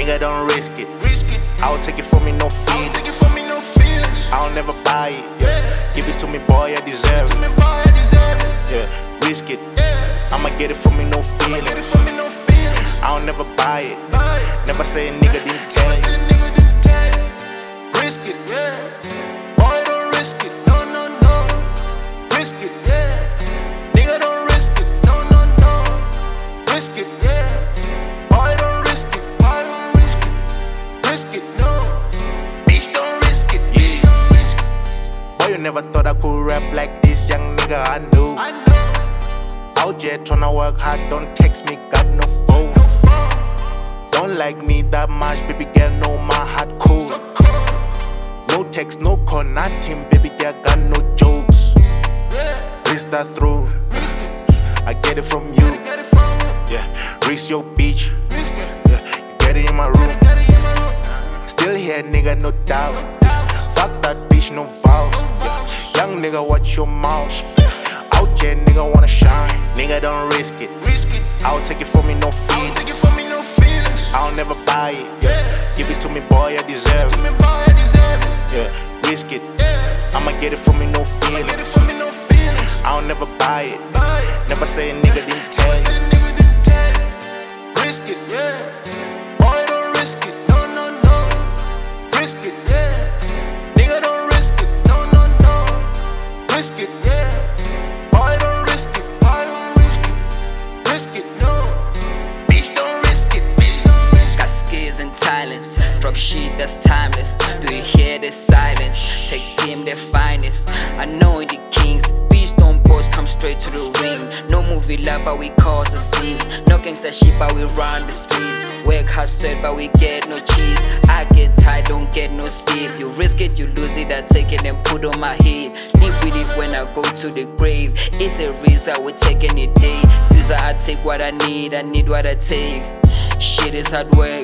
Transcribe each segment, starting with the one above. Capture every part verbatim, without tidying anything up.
Nigga, don't risk it. Risk it. I'll take it for me, no I'll feelings. take it from me, no feelings. I'll never buy it. Yeah. Yeah. Give it to me, boy, I deserve To it. me, boy, I deserve it. Yeah. Risk it. Yeah. I'ma get it for me, no I'ma feelings. get it from me, no feelings. I'll never buy it. Buy it. Never say a nigga didn't tell Never say you. the nigga didn't tell you. Risk it, yeah. Boy, don't risk it. No, no, no. Risk it, yeah. Nigga, don't risk it. No, no, no. Risk it, yeah. Boy, don't risk it. Boy, don't risk it. Risk it, no. Bitch, don't risk it. Bitch, don't risk it. Boy, you never thought I could rap like this, young nigga, I knew. I know. Out there tryna work hard, don't text me, got no phone. No phone. Don't like me that much, baby girl, know my heart cold. So cold. No text, no call, nothing, baby girl, got no jokes. Yeah. Risk that through, Risk it. I get it from you. Get it from you. Yeah, risk your beach. Risk it. Yeah, you get it in my room. Get it in my room. Still here, nigga, no doubt. Fuck that bitch, no vows. Yeah. Young nigga, watch your mouth. Out here, nigga, wanna shine. Nigga, don't risk it. Risk it. I'll take it for me, no I'll feelings. take it from me, no feelings. I'll never buy it. Yeah. Yeah. Give it to me, boy, I deserve To it. me, boy, I deserve it. Yeah, risk it. Yeah. I'ma get it for me, no I'ma feelings. get it from me, no feelings. I'll never buy it. Buy it. Never say a nigga didn't tell Never say you. the nigga didn't tell you. Risk it, yeah. Boy, don't risk it. No, no, no. Risk it, yeah. Nigga, don't risk it. No, no, no. Risk it, yeah. Boy, don't risk it. Boy, don't risk it. Risk it, no. Bitch, don't risk it. Bitch, don't risk it. Got skills and talents, drop shit that's timeless. Do you hear the silence? Take team their finest. I know the kings, bitch don't boast, come straight to the ring. No movie love, but we cause the scenes. No gangsta shit, but we run the streets. Work hard, sweat, but we get no cheese. I get tired, don't get no sleep. You risk it, you lose it, I take it and put on my head. Live with it when I go to the grave. It's a risk I would take any day. Caesar, I take what I need, I need what I take. Shit is hard work,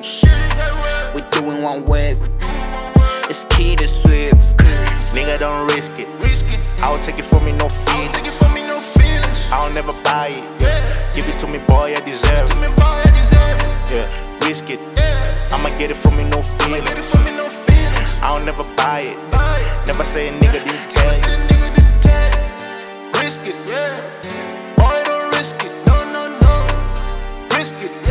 we doing one work. It's key to swift. Nigga, don't risk it. Risk it. I'll take it for me, no I'll feelings. take it from me, no feelings. I'll never buy it. Yeah. Yeah. Give it to me, boy, I deserve To it. me, boy, I deserve it. Yeah, risk it. Yeah. I'ma get it for me, no I'ma feelings. get it from me, no feelings. I'll never buy it. Buy it. Never say a nigga didn't tell Never say you. the nigga didn't tell you. Risk it, yeah. Boy, don't risk it. No, no, no. Risk it,